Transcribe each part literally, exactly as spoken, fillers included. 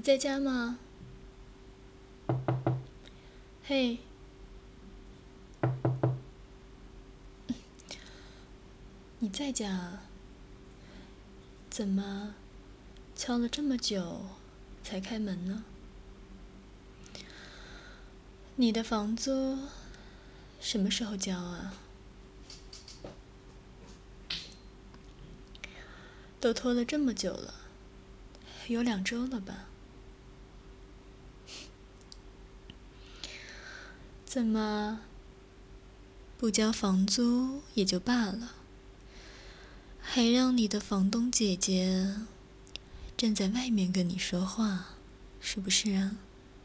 在家吗？嘿，你在家啊？怎么敲了这么久才开门呢？你的房租什么时候交啊？都拖了这么久了，有两周了吧？怎么不交房租也就罢了，还让你的房东姐姐站在外面跟你说话，是不是啊？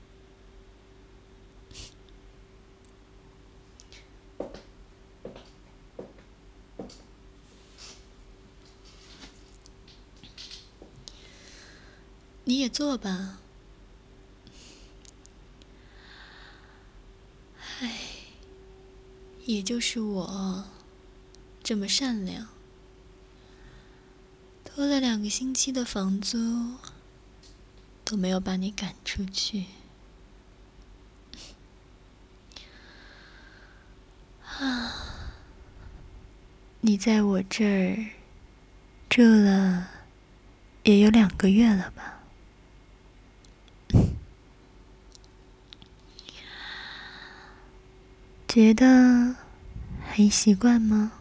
你也坐吧。唉，也就是我这么善良，拖了两个星期的房租都没有把你赶出去。啊，你在我这儿住了也有两个月了吧？觉得还习惯吗？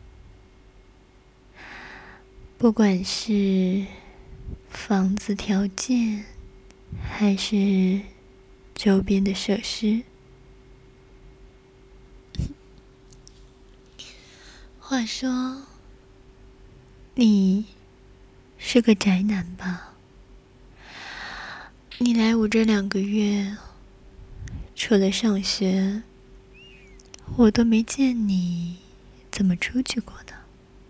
不管是房子条件，还是周边的设施。话说，你是个宅男吧？你来我这两个月，除了上学，我都没见你怎么出去过呢。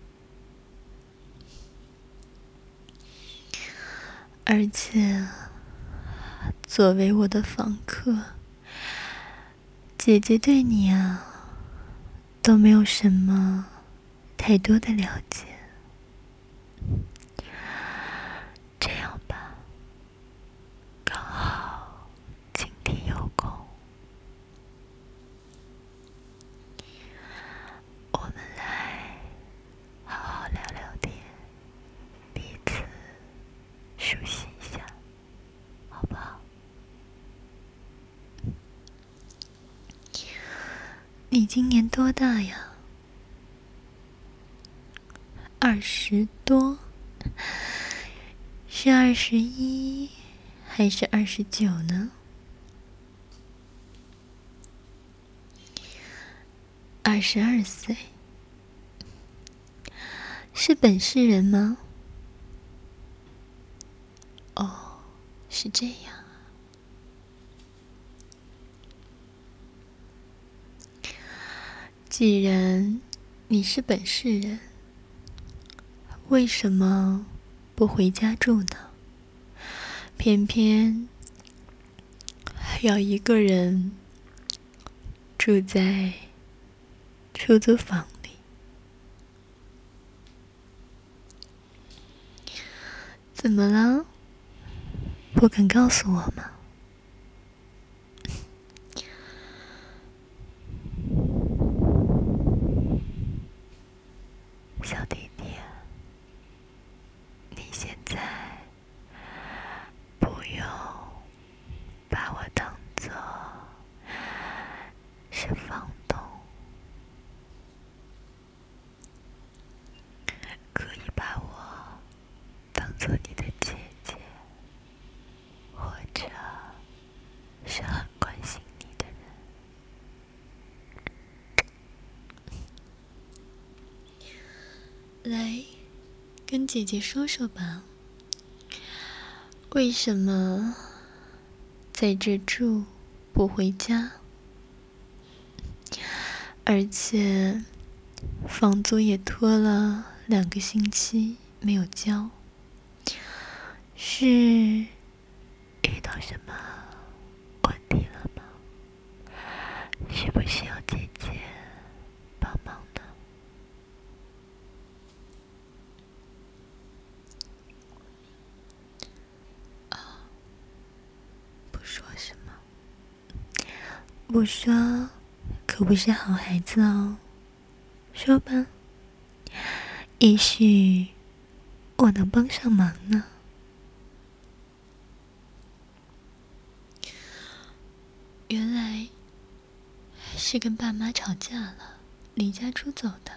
而且，作为我的房客，姐姐对你啊，都没有什么太多的了解。这样吧，刚好今天有空，我们来好好聊聊天，彼此熟悉一下，好不好？你今年多大呀？二十多？是二十一还是二十九呢？二十二岁。是本市人吗？哦，是这样啊。既然你是本市人，为什么不回家住呢？偏偏要一个人住在出租房里。怎么了？不肯告诉我吗？小弟弟，你现在不用把我当作是房东，可以把我当作你的姐姐，或者是很关心你的人。来，跟姐姐说说吧，为什么在这住不回家？而且房租也拖了两个星期没有交，是遇到什么问题了吗？需不需要姐姐帮忙呢？ 不说，可不是好孩子哦。说吧，也许我能帮上忙呢。原来是跟爸妈吵架了，离家出走的。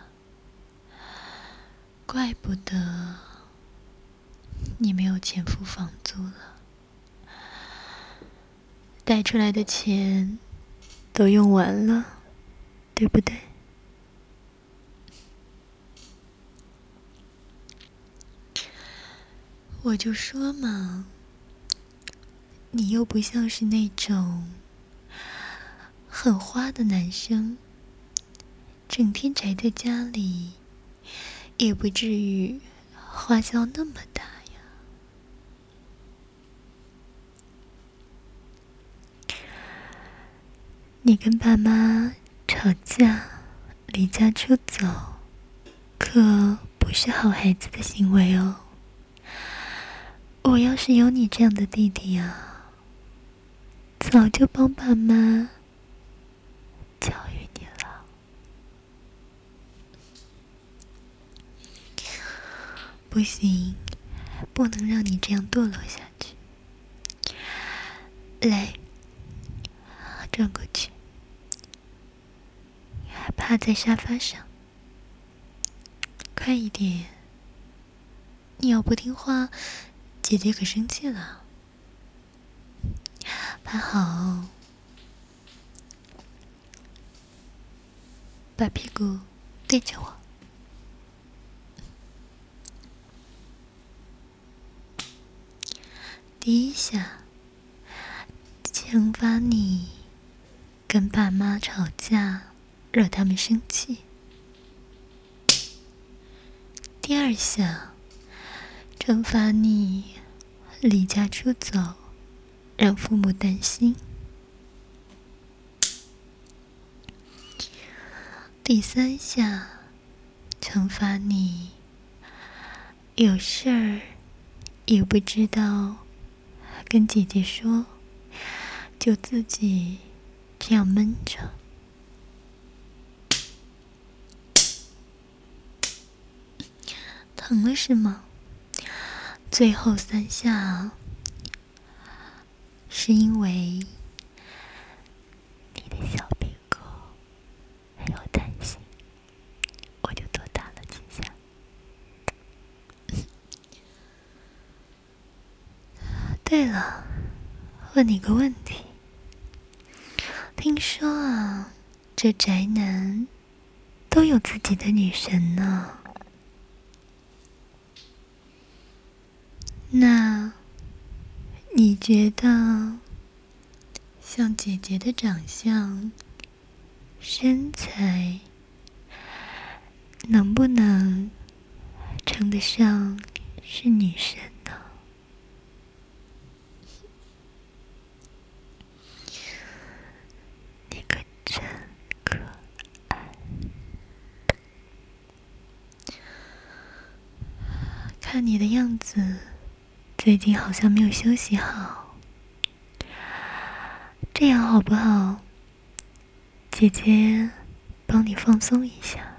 怪不得你没有钱付房租了，带出来的钱都用完了，对不对？我就说嘛，你又不像是那种很花的男生，整天宅在家里，也不至于花销那么大呀。你跟爸妈吵架，离家出走，可不是好孩子的行为哦。我要是有你这样的弟弟啊，早就帮爸妈教育你了。不行，不能让你这样堕落下去。来，转过去，趴在沙发上，快一点！你要不听话，姐姐可生气了。趴好，把屁股对着我。第一下，惩罚你跟爸妈吵架，惹他们生气。第二下，惩罚你离家出走，让父母担心。第三下，惩罚你有事儿也不知道跟姐姐说，就自己这样闷着。疼了是吗？最后三下是因为你的小屁股很有弹性，我就多打了几下。对了，问你个问题，听说啊，这宅男都有自己的女神呢。那你觉得像姐姐的长相、身材，能不能称得上是女神呢？你可真可爱。看你的样子，最近好像没有休息好，这样好不好？姐姐帮你放松一下，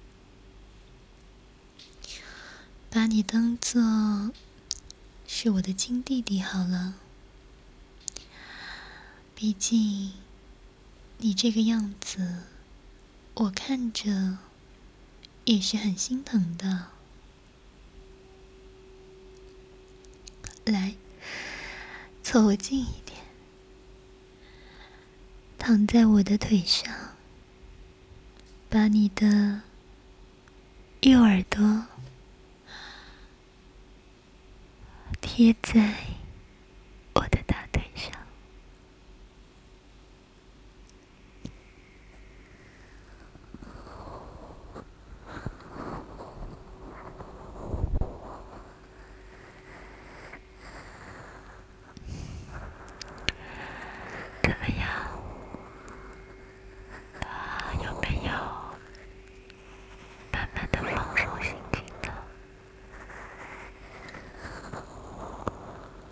把你当作是我的亲弟弟好了。毕竟你这个样子，我看着也是很心疼的。来，凑我近一点，躺在我的腿上，把你的右耳朵贴在我的大腿上。怎么样？啊，有没有慢慢的放松心情呢？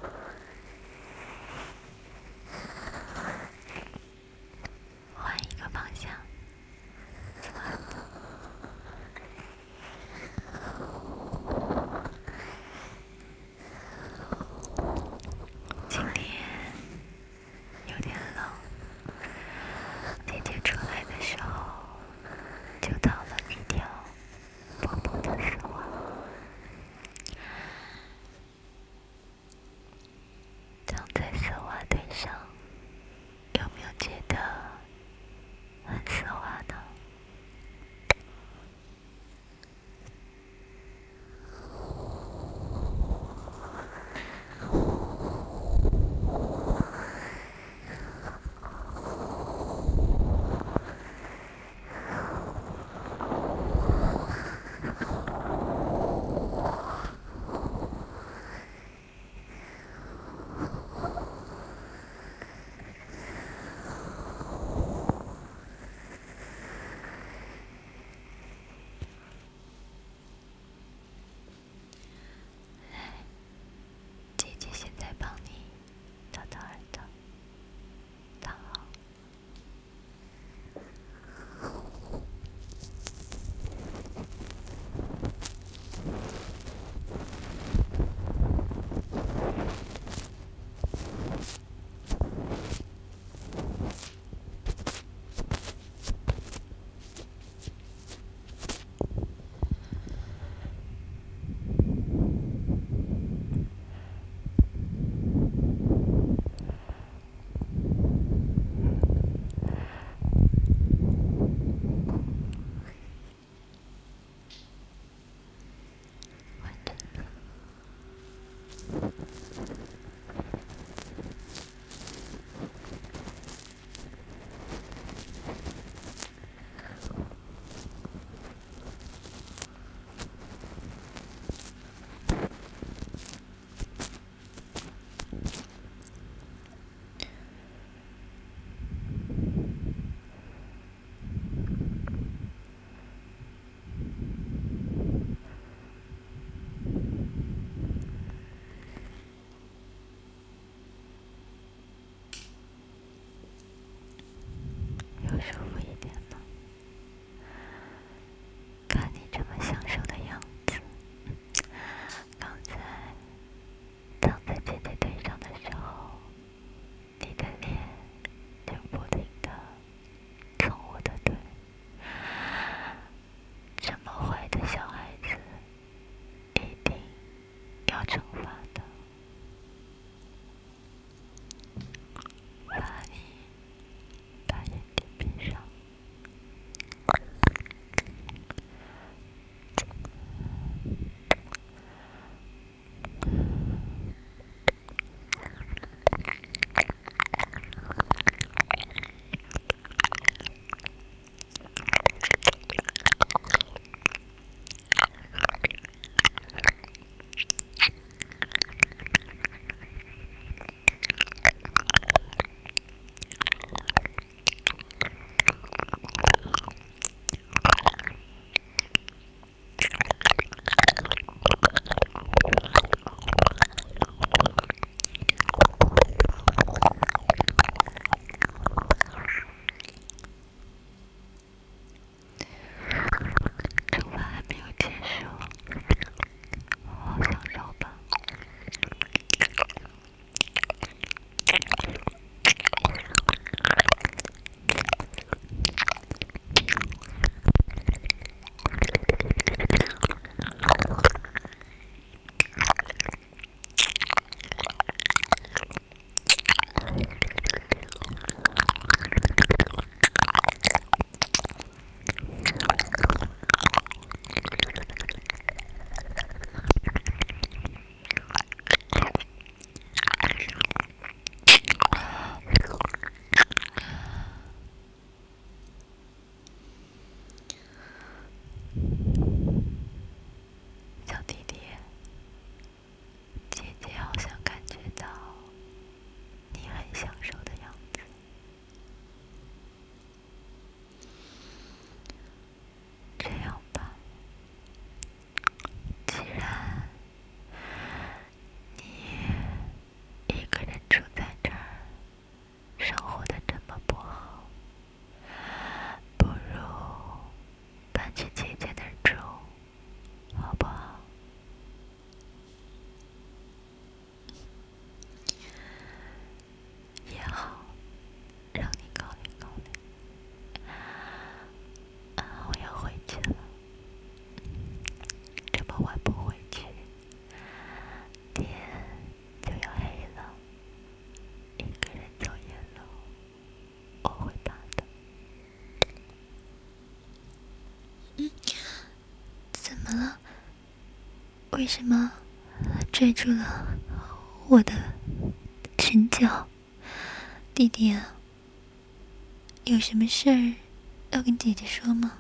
为什么拽住了我的裙角？弟弟啊，有什么事儿要跟姐姐说吗？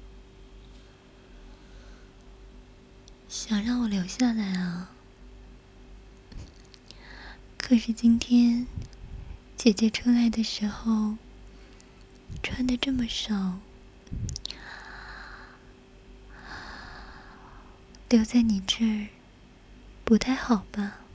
想让我留下来啊？可是今天姐姐出来的时候穿得这么少，留在你这儿不太好吧？